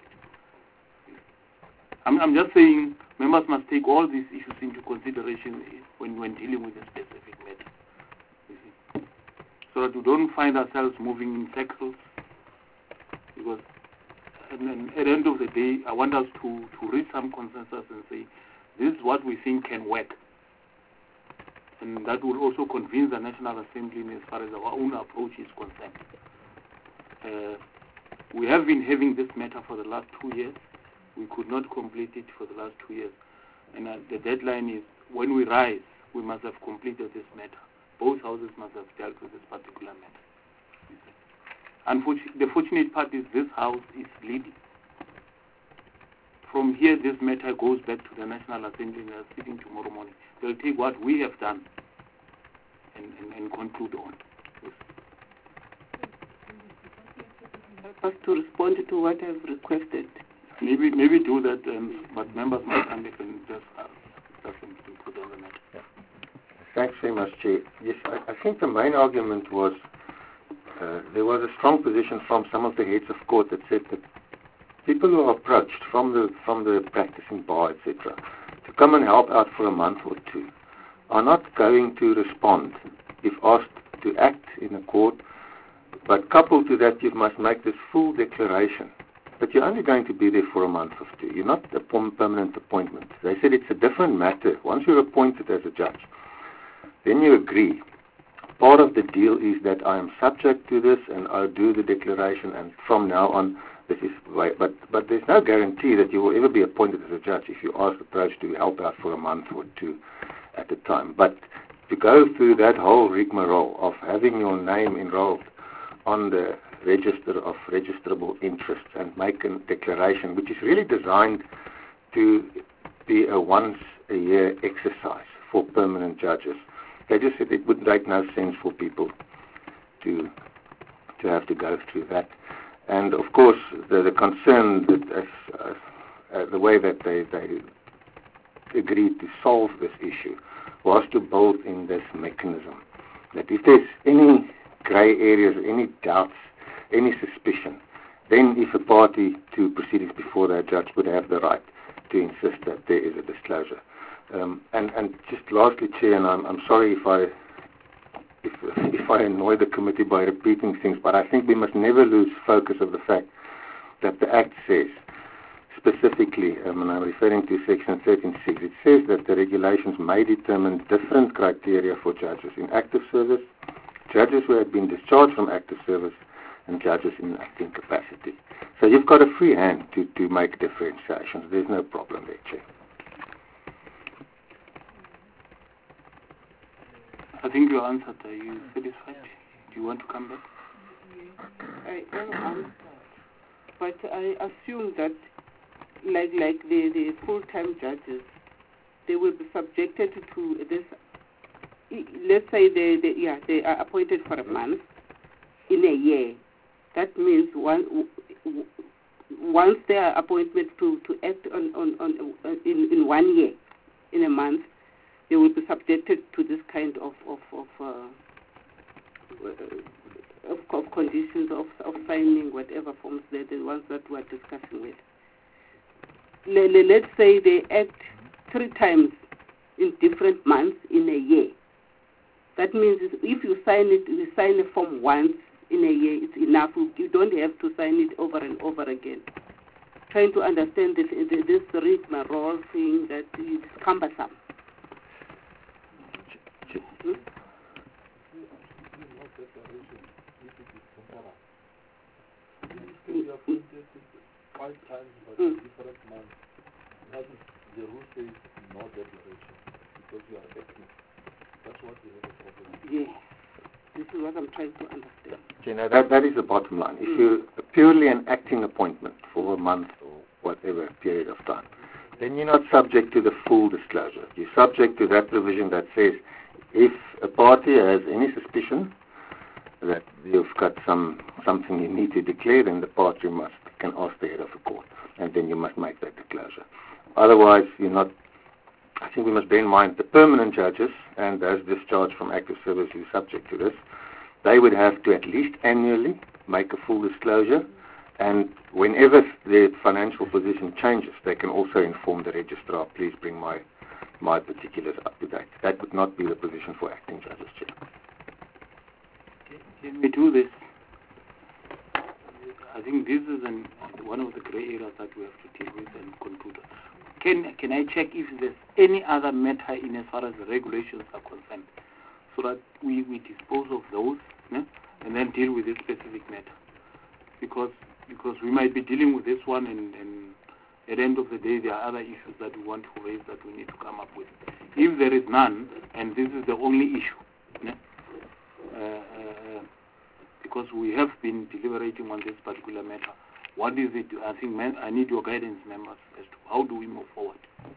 I'm just saying members must take all these issues into consideration when dealing with a specific matter. You see. So that we don't find ourselves moving in circles. Because at the end of the day, I want us to reach some consensus and say, this is what we think can work. And that will also convince the National Assembly as far as our own approach is concerned. We have been having this matter for the last 2 years. We could not complete it for the last 2 years. And the deadline is, when we rise, we must have completed this matter. Both houses must have dealt with this particular matter. The fortunate part is this house is leading. From here, this matter goes back to the National Assembly and they are sitting tomorrow morning. They'll take what we have done and conclude on. Yes. Help us to respond to what I've requested. Maybe do that, but members must come back and just ask them to put on the matter. Yeah. Thanks very much, Chair. Yes, I think the main argument was there was a strong position from some of the heads of court that said that people who are approached from the practicing bar, etc., to come and help out for a month or two are not going to respond if asked to act in a court, but coupled to that you must make this full declaration. But you're only going to be there for a month or two. You're not a permanent appointment. They said it's a different matter. Once you're appointed as a judge, then you agree. Part of the deal is that I am subject to this and I'll do the declaration, and from now on this is way. But there's no guarantee that you will ever be appointed as a judge if you are approached to help out for a month or two at a time. But to go through that whole rigmarole of having your name enrolled on the register of registrable interests and make a declaration, which is really designed to be a once-a-year exercise for permanent judges. They just said it would make no sense for people to have to go through that. And of course, the concern that the way that they agreed to solve this issue was to build in this mechanism that if there's any grey areas, any doubts, any suspicion, then if a party to proceedings before that judge would have the right to insist that there is a disclosure. And just lastly, Chair, and I'm sorry if I annoy the committee by repeating things, but I think we must never lose focus of the fact that the Act says specifically, and I'm referring to Section 13.6, it says that the regulations may determine different criteria for judges in active service, judges who have been discharged from active service, and judges in acting capacity. So you've got a free hand to make differentiations. There's no problem there, Chair. I think you answered. Are you satisfied? Do you want to come back? I am answered. But I assume that like the full-time judges, they will be subjected to this. Let's say they are appointed for a month in a year. That means once their appointment to act in 1 year, in a month, they will be subjected to this kind of conditions of signing whatever forms the ones that we are discussing with. Let's say they act 3 times in different months in a year. That means if you sign a form once in a year, it's enough. You don't have to sign it over and over again. Trying to understand this rigmarole thing that is cumbersome. You are appointed 5 times but different months. That is, the rule says no declaration because you are acting. That's what we have a problem with. Yes. This is what I'm trying to understand. Okay, now that is the bottom line. If you're purely an acting appointment for a month or whatever period of time, then you're not subject to the full disclosure. You're subject to that provision that says if a party has any suspicion that you've got something you need to declare, then the party can ask the head of the court. and then you must make that disclosure. Otherwise, you're not. I think we must bear in mind the permanent judges and those discharged from active service who are subject to this, they would have to at least annually make a full disclosure, and whenever their financial position changes, they can also inform the registrar, please bring my particulars up to date. That would not be the position for acting judges, Chair. Can we do this? I think this is one of the grey areas that we have to deal with and conclude. Can I check if there's any other matter in as far as the regulations are concerned, so that we dispose of those, yeah, and then deal with this specific matter? Because we might be dealing with this one, and at the end of the day, there are other issues that we want to raise that we need to come up with. If there is none, and this is the only issue, yeah, because we have been deliberating on this particular matter, what is it? I think I need your guidance, members, as to how do we move forward.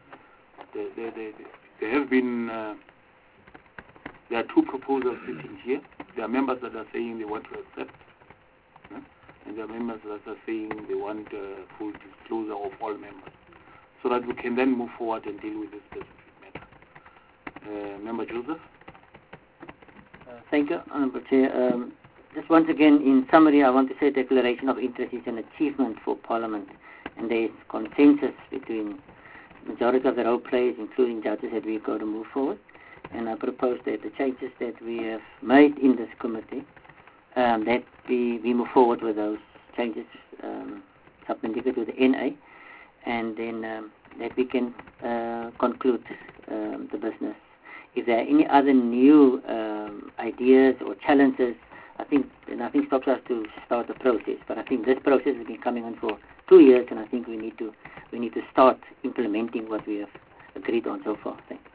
There have been there are two proposals sitting here. There are members that are saying they want to accept, yeah? And there are members that are saying they want full disclosure of all members, so that we can then move forward and deal with this specific matter. Member Joseph? Thank you, Honourable Chair. Just once again, in summary, I want to say declaration of interest is an achievement for Parliament, and there is consensus between the majority of the role players, including judges, that we've got to move forward. And I propose that the changes that we have made in this committee, that we move forward with those changes, supplemented to the NA, and then that we can conclude the business. If there are any other new ideas or challenges, I think nothing stops us to start the process. But I think this process has been coming on for 2 years, and I think we need to start implementing what we have agreed on so far. Thanks.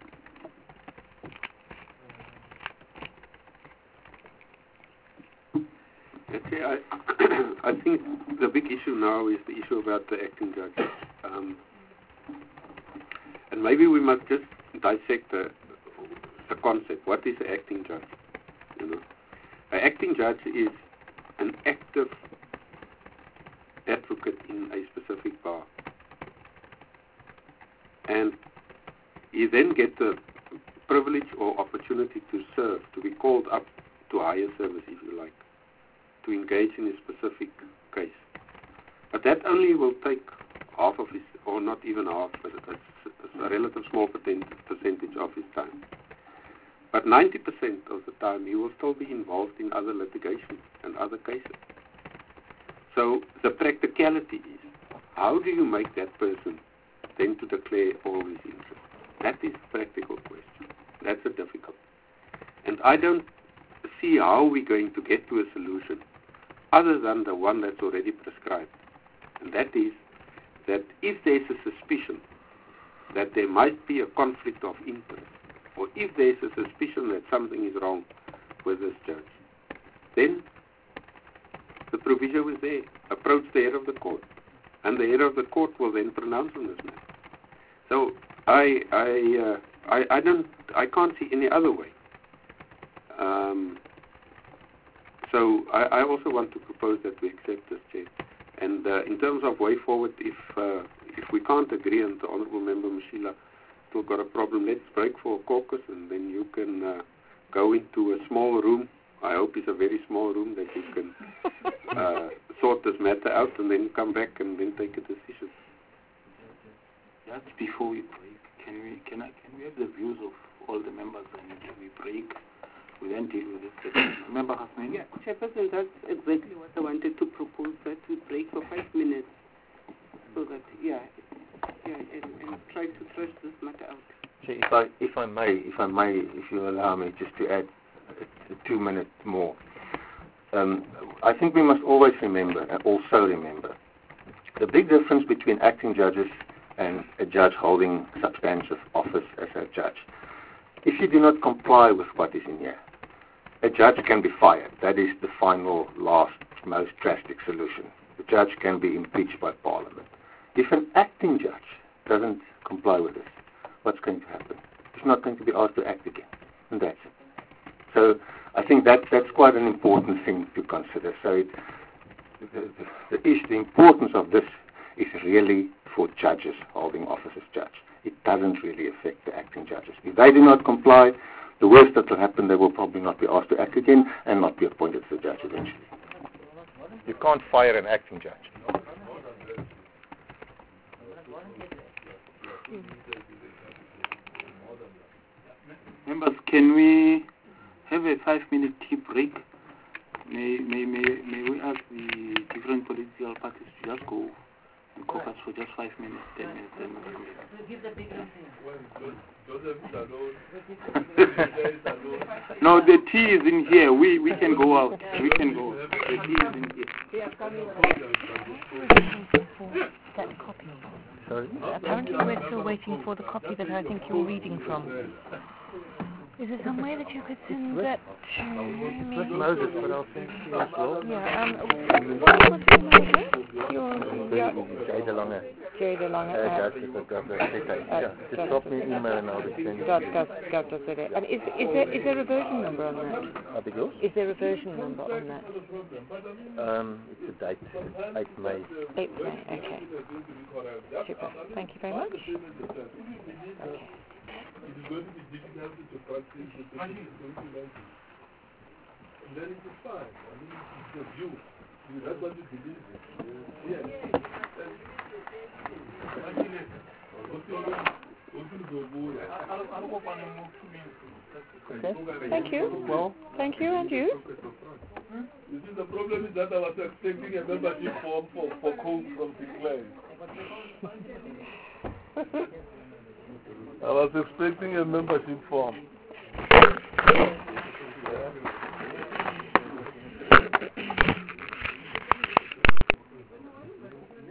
Okay, I think the big issue now is the issue about the acting judge, and maybe we must just dissect the concept. What is an acting judge? You know, an acting judge is an active advocate in a specific bar, and you then get the privilege or opportunity to serve, to be called up to higher service, if you like, to engage in a specific case. But that only will take half of his, or not even half, but it's a relative small percentage of his time. But 90% of the time he will still be involved in other litigation and other cases. So the practicality is, how do you make that person then to declare all his interests? That is a practical question. That's a difficult. And I don't see how we're going to get to a solution other than the one that's already prescribed. And that is that if there's a suspicion that there might be a conflict of interest, or if there's a suspicion that something is wrong with this judge, then the provision is there. Approach the head of the court, and the head of the court will then pronounce on this matter. So I can't see any other way. So I also want to propose that we accept this, Chair. And in terms of way forward, if we can't agree, and the Honourable Member Mashila still got a problem, let's break for a caucus, and then you can go into a small room. I hope it's a very small room that you can sort this matter out, and then come back and then take a decision. Just before we break, can we have the views of all the members, and if we break, we then deal with this. Member Hasnain? Yeah, Chairperson, that's exactly what I wanted to propose, that we break for 5 minutes, so that, and try to thresh this matter out. If I may, if you allow me, just to add 2 minutes more. I think we must always remember, and also remember, the big difference between acting judges and a judge holding substantive office as a judge. If you do not comply with what is in here, a judge can be fired. That is the final, last, most drastic solution. The judge can be impeached by Parliament. If an acting judge doesn't comply with this, what's going to happen? He's not going to be asked to act again, and that's it. So I think that's quite an important thing to consider. So the importance of this is really for judges holding office as judge. It doesn't really affect the acting judges. If they do not comply, the worst that will happen, they will probably not be asked to act again and not be appointed as a judge eventually. You can't fire an acting judge. Members, can we have a 5-minute tea break? May we ask the different political parties to just go and caucus for just 5 minutes, 10 minutes, then No, the tea is in here. We can go out. We can go. The tea is in here. Get a copy. Sorry? Apparently we're still waiting for the copy that I think you're reading from. Is there some way that you could send that to me? With Moses, but I'll send to you as well. Yeah, what's your email address? Jay De Lange. Jay De Lange Just drop me an email and I'll just send it to you. And is there a version number on that? Is there a version number on that? It's a date, 8th May. 8th May, okay. Super. Thank you very much. Okay. It is going to be difficult to practice the technique. And then it is fine. I mean, it's just you. That's what you believe in. Yes. Okay. Thank you. Well, thank you, and you? You see, the problem is that I was expecting a membership form for Cole from Sinclair. I was expecting a membership form.